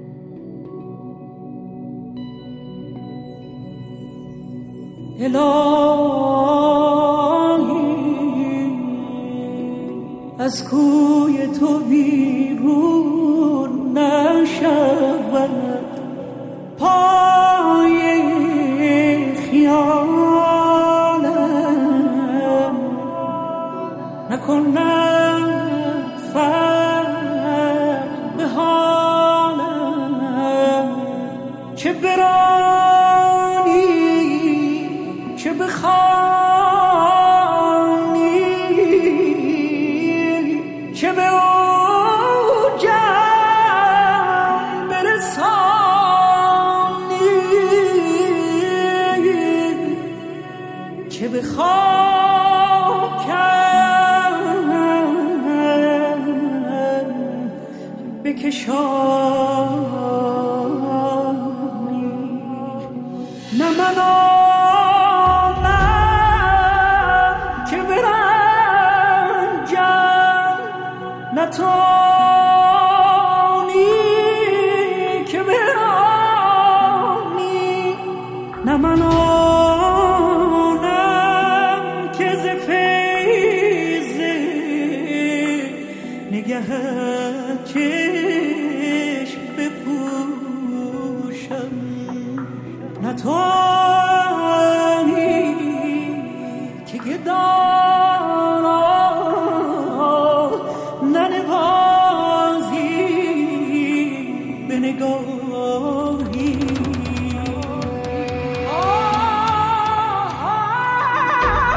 الهی از کوی تو بیرون نشود، پای خیالم نکند فرق به حالم، چه برانی چه بخوانی، چه به اوجم برسانی، چه به خاکم بکشانی. نه من آنم که برنجم، نه توانی که برانی، نه من آنم که ز فیض نگهت چشم بپوشم، نه توانی که گدان را ننوازی به نگاهی. آه آه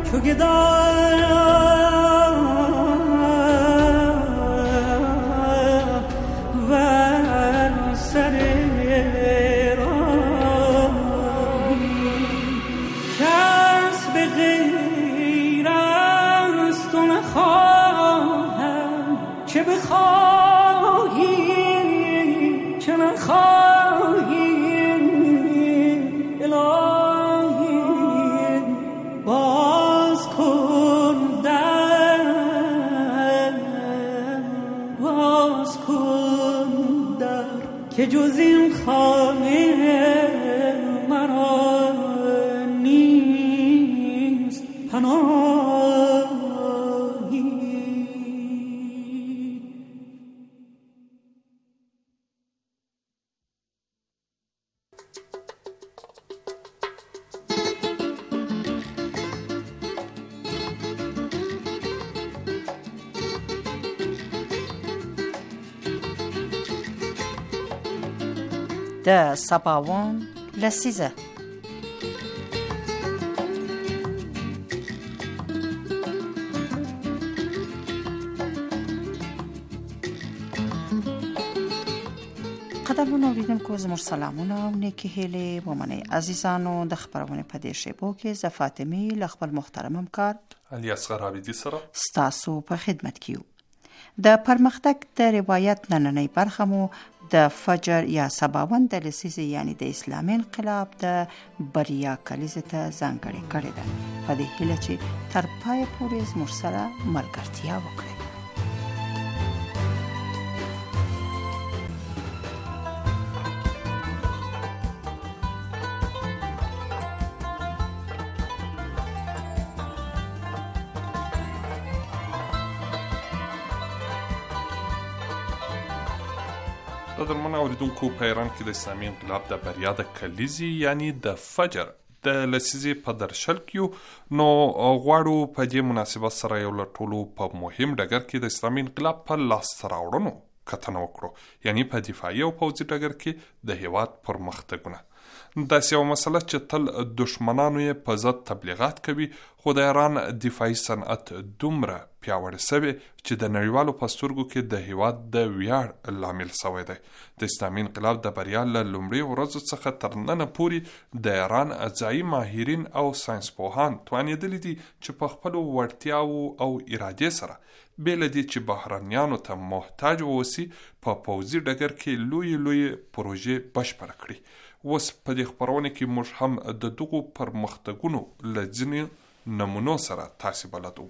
چو گدا و سر راهی کس به غیر از تو نخواهم چه بخواهی چه نخواهی الهی باز کن در باز کن در که جز این خانه مرا نیست پناهی. د سباوون لسیزه قدرمن اوریدونکو زموږ سلامونه او نیکې هیلې ومنئ. عزیزانو د خپرونې په دې شیبو کې زه فاطمې له خپل محترم همکار علي اصغر عابدي سره ستاسو په خدمت کې یو. د پرمختګ د روایت نننۍ برخه مو د فجر یا سباوون د لسیزې یعنی د اسلامي انقلاب د بریا کلیزې ته ځانګړې کړې ده په دې هیله چې تر پایه پورې زموږ سره ملګرتیا وکړئ. قدرمن اوریدونکو په ایران کې د اسلامي انقلاب د بریا د کلیزې یعنی د فجر د لسیزې په درشل کې نو غواړو په دې مناسبت سره یو له ټولو په مهم ډګر کې د اسلامي انقلاب په لاسته راوړنو کتنه وکړو، یعنی په دفاعي او پوځي ډګر کې د هیواد پرمختګونه. داسې یوه مسله چې تل دشمنانو یې په ضد تبلیغات کوي، خو د ایران دفاعي صنعت دومره پیاوړی سوی چې د نړیوالو په سترګو کې د هیواد د ویاړ لامل سوی دی. د اسلامي انقلاب د بریا له لومړۍ ورځو څخه تر ننه پورې د ایران ځایي ماهرین او ساینسپوهان توانېدلي دي چې په خپلو وړتیاوو او ارادې سره بې له دې چې بهرنیانو ته محتاج واوسي په پوځي ډګر کې لوی لوی پروژې بشپړه کړي. اوس په دې خپرونه کې موږ هم د دغو پرمختګونو له ځینې نمونو سره تاسې بلدو.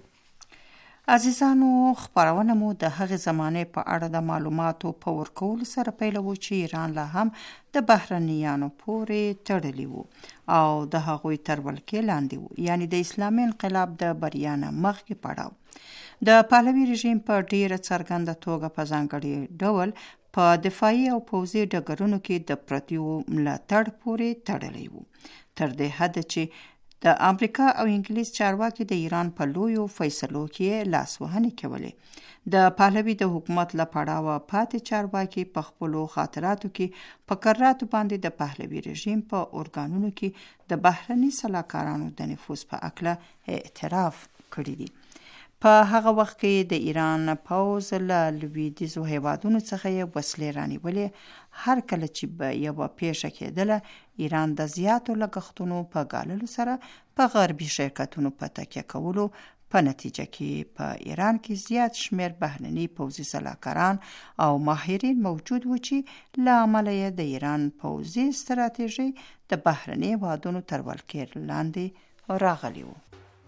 عزیزانو، خپرونه مو د هغې زمانې په اړه د معلوماتو په ورکولو سره پیلوو چې ایران لا هم د بهرنیانو پورې تړلی و او د هغوی تر ولکې لاندې و، یعنی د اسلامي انقلاب د بریا نه مخکې پړاو. د پهلوي رژیم په ډیره څرګنده توګه په ځانګړي ډول په دفاعي او پوځي ډګرونو کې د پردیو ملاتړ پورې تړلی و، تر دې حده چې د امریکا او انګلیس چارواکي د ایران په لویو فیصلو کې لاسوهنې کولې. د پهلوي د حکومت له پړاوه پاتې چارواکي په خپلو خاطراتو کې په کراتو باندې د پهلوي رژیم په ارګانونو کې د بهرني سلاکارانو د نفوذ په اړه اعتراف کړی دی. په هغه وخت کې د ایران پوځ له لویدیځو هیوادونو څخه یې وسلې رانیولې. هر کله چې به یوه پیښه کېدله، ایران د زیاتو لګښتونو په ګاللو سره په غربي شرکتونو په تکیه کولو په نتیجه کې په ایران کې زیات شمیر بهرني پوځي سلاکاران او ماهرین موجود و چې له امله یې د ایران پوځي ستراتیژي د بهرني هیوادونو تر ولکې لاندې راغلی و.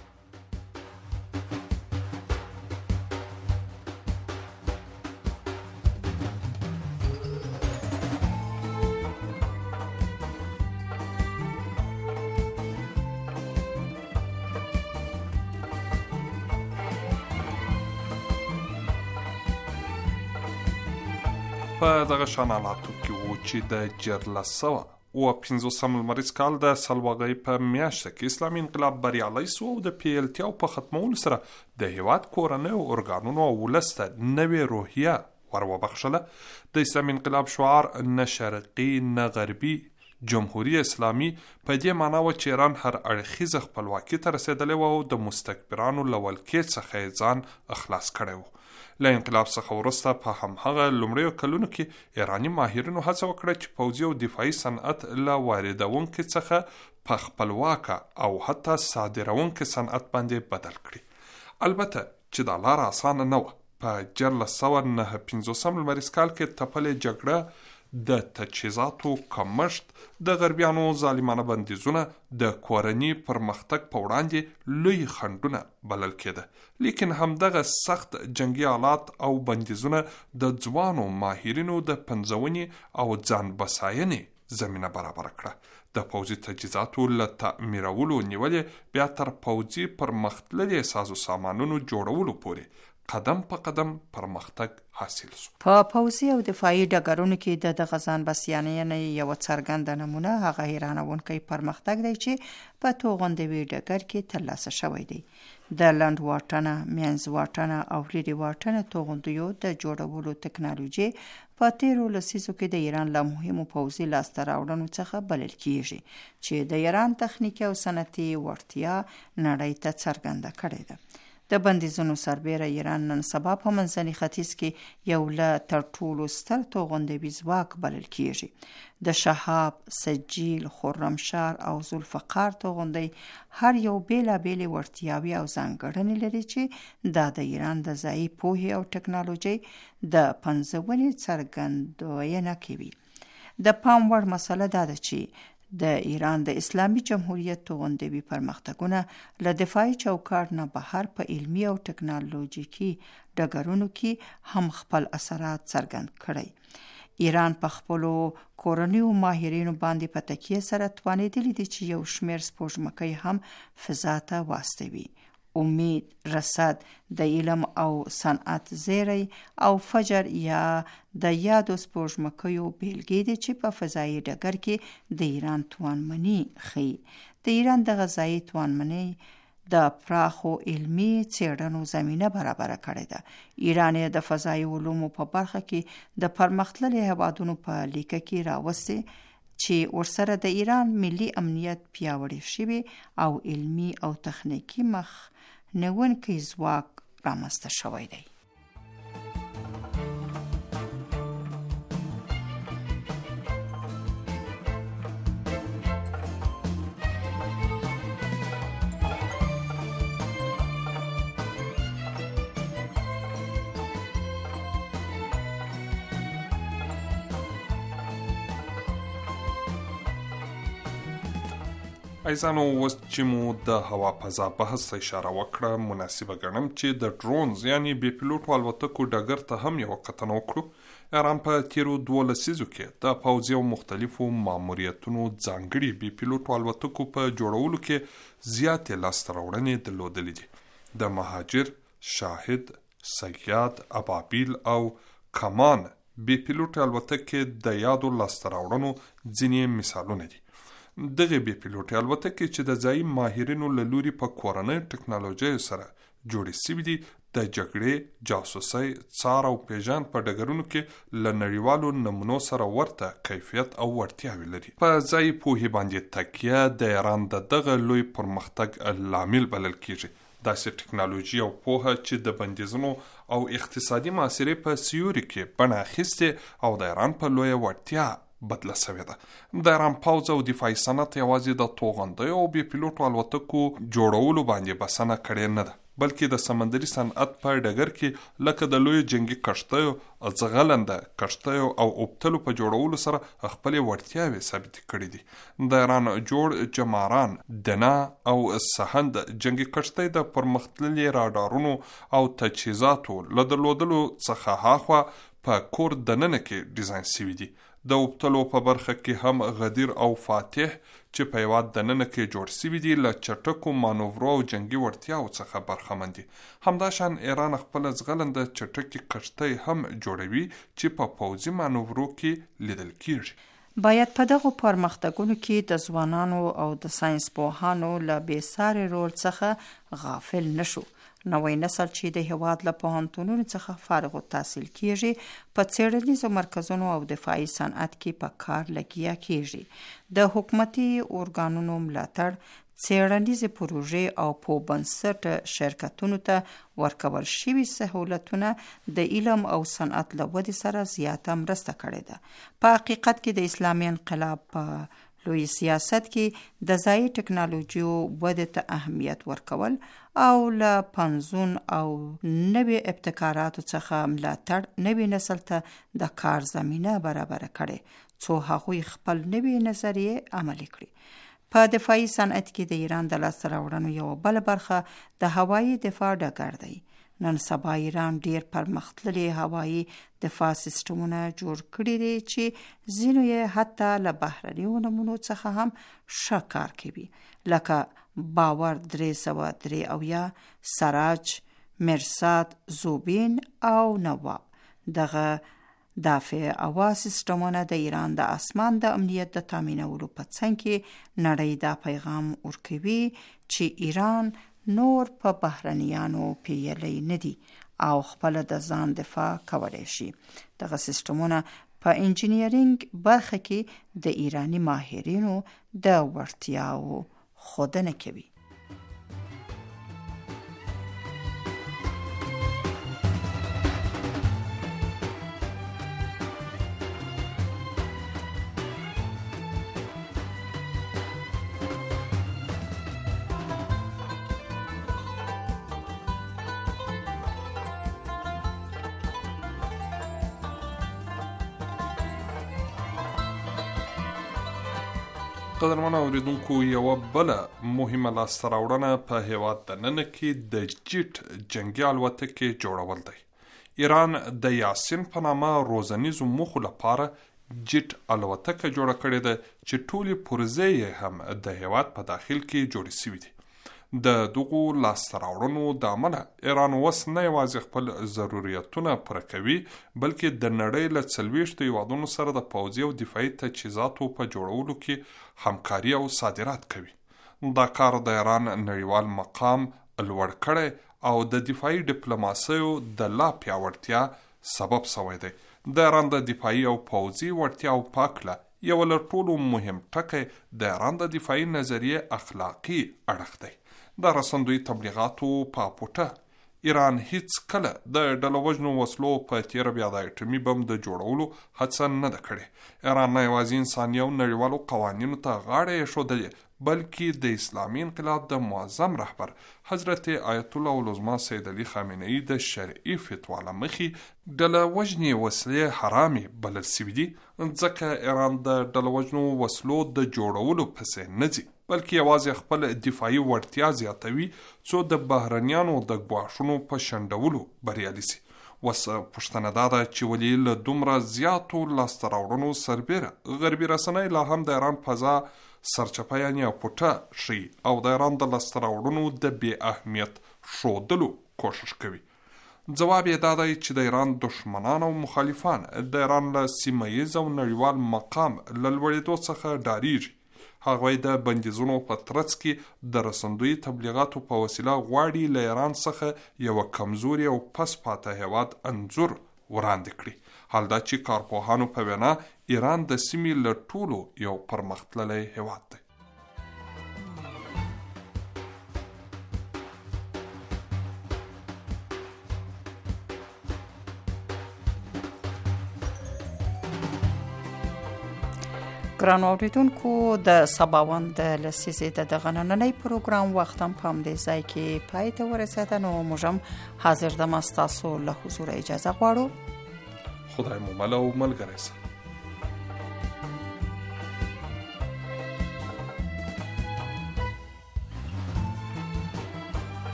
په دغه شان حالاتو کې و چې د جرلس سوه اوه پنځوسم لمریز کال د سلواغۍ په میاشته کې اسلامي انقلاب بریالی سو او د پیلتیاو په ختمولو سره د هیواد کورنیو ارګانونو او ولس ته نوې روحیه ور وبخښله. د اسلامي انقلاب شعار نه شرقي نه غربي جمهوریت اسلامي په دې معنا و چې ایران هر اړخیزه خپلواکي ته رسېدلی و او د مستکبرانو له ولکې څخه یې ځان اخلاص کړی و. له انقلاب څخه وروسته په همهغه لومړیو کلونو کې ایراني ماهرینو هڅه وکړه چې پوځي او دفاعي صنعت له واردونکي څخه په خپلواکه او حتی صادرونکي صنعت باندې بدل کړي. البته چې دا لاره اسانه نه وه. په جرلس سوه نهه پنځوسم لمریز کال کې تپلې جګړه، د تجهیزاتو کمښت، د غربیانو ظالمانه بندیزونه د کورني پرمختګ په وړاندې لوی خنډونه بلل کېده. لیکن همدغه سخت جنگي آلات او بندیزونه د ځوانو ماهرینو د پنځونې او ځان بساینې زمینه برابر کړه. د پوځي تجهیزاتو له تعمیرولو نیولې بیا تر پوځي پرمختللي سازو سامانونو جوړولو پورې قدم په قدم پرمختګ حاصل شو. په پوځي او دفاعي ډګرونو کې د دغه ځان بسیانې یو څرګنده نمونه هغه حیرانونکی پرمختګ دی چې په توغندوي ډګر کې ترلاسه شوی دی. د لنډ واټنه، منځ واټنه او لرې واټنه توغندیو د جوړولو تکنالوژي په تیرو لسیزو کې د ایران له مهمو پوځي لاسته راوړنو څخه بلل کیږي چې د ایران تخنیکي او صنعتي وړتیا نړۍ ته څرګنده کړې ده. د بندیزونو سربیره ایران نن سبا په منځني ختیځ کې یو له تر ټولو ستر توغندوي ځواک بلل کیږي. د شهاب، سجیل، خرمشهر او ذوالفقار توغندي هر یو بیلابېلې وړتیاوې او ځانګړنې لري چې دا د ایران د ځایي پوهې او ټکنالوژۍ د پنځونې څرګندوینه کوي. د پام وړ مسله دا ده چې د ایران د اسلامي جمهوریت توغندوي پرمختګونه له دفاعي چوکاټ نه بهر په علمي او ټکنالوژیکي ډګرونو کې هم خپل اثرات څرګند کړي. ایران په خپلو کورنیو ماهرینو باندې په تکیه سره توانېدلی دی چې یو شمېر سپوږمکۍ هم فضا ته واستوي. امید، رصد، د علم او صنعت زیری او فجر یا د یادو سپوږمکیو بیلګې دي چې په فضایي ډګر کې د ایران توانمني ښیي. د ایران د غذایي توانمنۍ د پراخو علمي څېړنو زمینه برابره کړې ده. ایران د فضایي علومو په برخه کې د پرمختللي هیوادونو په لیکه کې راوستي چې ورسره د ایران ملي امنیت پیاوړی شوی او علمي او تخنیکي مخ نوونکی ځواک رامنځته شوی دی. ایزانو اوس چې مو د هوا فضا بحث ته اشاره وکړه، مناسبه ګڼم چې د ډرونز یعنی بې پیلوټو الوتکو ډګر ته هم یوه کتنه وکړو. ایران په تیرو دوه لسیزو کې د پوځي او مختلفو ماموریتونو ځانګړي بې پیلوټو الوتکو په جوړولو کې زیاتې لاسته راوړنې درلودلې دي. د مهاجر، شاهد، سیاد، ابابیل او کمان بې پیلوټو الوتکې د یادو لاسته راوړنو ځینې مثالونه دي. دغه بې پیلوټي الوتکې چې د ځایي ماهرینو له لوري په کورنۍ ټکنالوژیو سره جوړې شوي دي، د جګړې، جاسوسۍ، څار او پیژند په ډګرونو کې له نړیوالو نمونو سره ورته کیفیت او وړتیاوې لري. په ځایي پوهې باندې تکیه د ایران د دغه لوی پرمختګ لامل بلل کیږي. داسې ټکنالوژي او پوهه چې د بندیزونو او اقتصادي معاصرې په سیوري کې بڼه اخیستې او د ایران په لویه وړتیا بدله سوې ده. د ایران پوځ او دفاعي صنعت یوازې د توغندیو او بې پیلوټو الوتکو جوړولو باندې بسنه کړې نه ده، بلکې د سمندري صنعت په ډګر کې لکه د لوی جنگي کشتیو، ځغلنده کشتیو او اوبتلو په جوړولو سره خپلې وړتیاوې ثابتې کړې دي. د ایران جوړ جماران، دنا او سهند جنگي کشتۍ د پرمختللي راډارونو او تجهیزاتو له درلودلو څخه هاخوا په کور دننه کې ډیزاین شوي دي. د اوبتلو په برخه کې هم غدیر او فاتح چې په هیواد دننه کې جوړ شوي دي له چټکو مانورو او جنگي وړتیاو څخه برخمن دي. همداشان ایران خپل ځغلنده چټکې کشتۍ هم جوړوي چې په پوځي مانورو کې لیدل کیږي. باید په دغو پرمختګونو کې د ځوانانو او د ساينس پوهانو له بېساري رول څخه غافل نشو. نوی نسل چې د هیواد له پوهنتونونو څخه فارغ التحصیل کیږي په څېړنیزو مرکزونو او دفاعي صنعت کې په کار لګیا کیږي. د حکومتي ارګانونو ملاتړ، څېړنیزې پروژې او په بنسټ شرکتونو ته ورکول شوي سهولتونه د علم او صنعت له ودې سره زیاته مرسته کړې ده. په حقیقت کې د اسلامي انقلاب په لوی سیاست کې د ځایي ټکنالوژیو ودې ته اهمیت ورکول او له پنځون او نوي ابتکاراتو څخه ملاتړ نوي نسل ته د کار زمینه برابره کړي څو هغوی خپل نوي نظریې عملي کړي. په دفاعي صنعت کې د ایران د لاسته راوړنو یوه بله برخه د هوایي دفاع ډګر دی. نن سبا ایران ډیر پرمختللي هوایي دفاع سیستمونه جوړ کړي دي چې ځینو یې حتی له بهرنیو نمونو څخه هم ښه کار کوي، لکه باور درې سوه درې اویا، سراج، مرصاد، زوبین او نواب. دغه دافع هوا سیستمونه د ایران د اسمان د امنیت د تامینولو په څنګ کې نړۍ دا پیغام ورکوي چې ایران نور په بهرنیانو پیلي نه دي او خپل د ځان دفاع کولی شي. دغه سیستمونه په انجینیرینګ برخه کې د ایرانی ماهرینو د وړتیاو ښودنه کوي. قدرمن اوریدونکو، یوه بله مهمه لاسته راوړنه په هیواد دننه کې د جیټ جنگي الوتکې جوړول دی. ایران د یاسین په نامه روزنیزو موخو لپاره جیټ الوتکه جوړه کړې ده چې ټولې پرزې یې هم د هیواد په داخل کې جوړې شوي دي. د دغو لاسته راوړنو د امله ایران اوس نه یوازې خپل ضرورتونه پوره کوي، بلکې د نړۍ له څلوېښتو هیوادونو سره د پوځي او دفاعي تجهیزاتو په جوړولو کې همکاري او صادرات کوي. دا کار د ایران نړیوال مقام لوړ کړی او د دفاعي ډیپلوماسیو د لا پیاوړتیا سبب شوی دی. د ایران د دفاعي او پوځي وړتیاو په هکله یو له ټولو مهم ټکی د ایران د دفاعي نظریې اخلاقي اړخ دی. د رسندوی تبلیغاتو په پوټه ایران هیڅ کله د ډلهوژنو وسلو په تیره بیا د اټومي بم د جوړولو هڅه نه ده کړې. ایران نه یوازې انساني او نړیوالو قوانینو ته غاړه ایښودلې، بلکې د اسلامي انقلاب د معظم رهبر حضرت آیت الله العظما سید علي خامنه ای د شرعي فتوا له مخې ډلهوژنې وسلې حرامې بلل شوي دي، ځکه ایران د ډلهوژنو وسلو د جوړولو پسې نه ځي، بلکې یوازې خپل دفاعي وړتیا زیاتوي څو د بهرنیانو د ګواښونو په شنډولو بریالي شي. اوس پوښتنه دا ده چې ولې له دومره زیاتو لاسته راوړنو سربیره غربي رسنۍ لا هم د ایران فضا سرچپه یا پوټه ښیي او د ایران د لاسته راوړنو د بې اهمیت ښودلو کوښښ کوي. ځواب یې دا دی چې د ایران دښمنان او مخالفان د ایران له سیمه ییز او نړیوال مقام له لوړېدو څخه ډاریږي. هغوی د بندیزونو په ترڅ کې د رسندوی تبلیغاتو په وسیله غواړي له ایران څخه یو کمزوري او پس پاته هیواد انځور وړاندې کړي. حال دا چې کارپوهانو په وینا ایران د سیمې له ټولو یو پرمختللی هیواد دی. ګرانو اوریدونکو، د سباوند د لسیزې د دغه نننۍ پروګرام وخت هم په همدې ځای کې پای ته ورسېده. نو موږ هم حاضر دم ستاسو له حضوره اجازه غواړو. خدای مو مل او ملګری سه.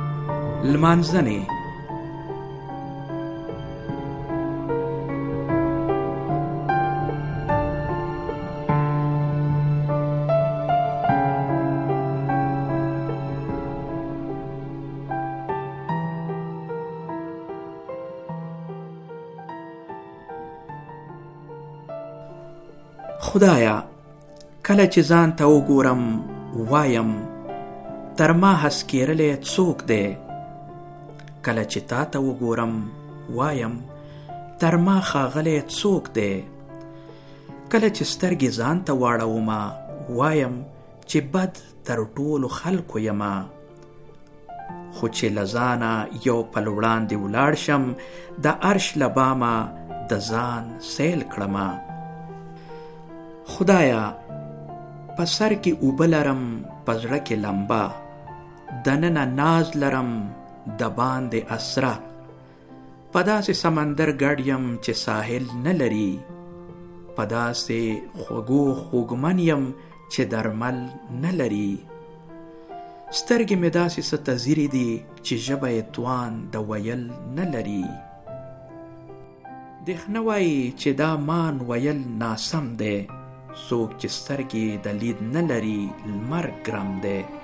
لمانځنې خدایا کله چې ځان ته وګورم وایم تر ما هسکېرلی څوک دی، کله چې تا ته وګورم وایم تر ما ښاغلی څوک دی، کله چې سترګې ځان ته واړومه وایم چې بد تر ټولو خلکو یمه، خو چې له ځانه یو پل وړاندې ولاړ شم د عرش له بامه د ځان سیل کړمه. خدایا په سر کې اوبه لرم په زړه کې لمبه، دننه ناز لرم د باندې اسره، په داسې سمندر ګډ یم چې ساحل نه لري، په داسې خوږو خوږمن یم چې درمل نه لري، سترګې مې داسې څه تزیرې دي چې ژبه یې توان د ویل نه لري. دښنه وایي چې دا مان ویل ناسم دی، څوک چې سترګې د لید نه لري لمر ګرم دی.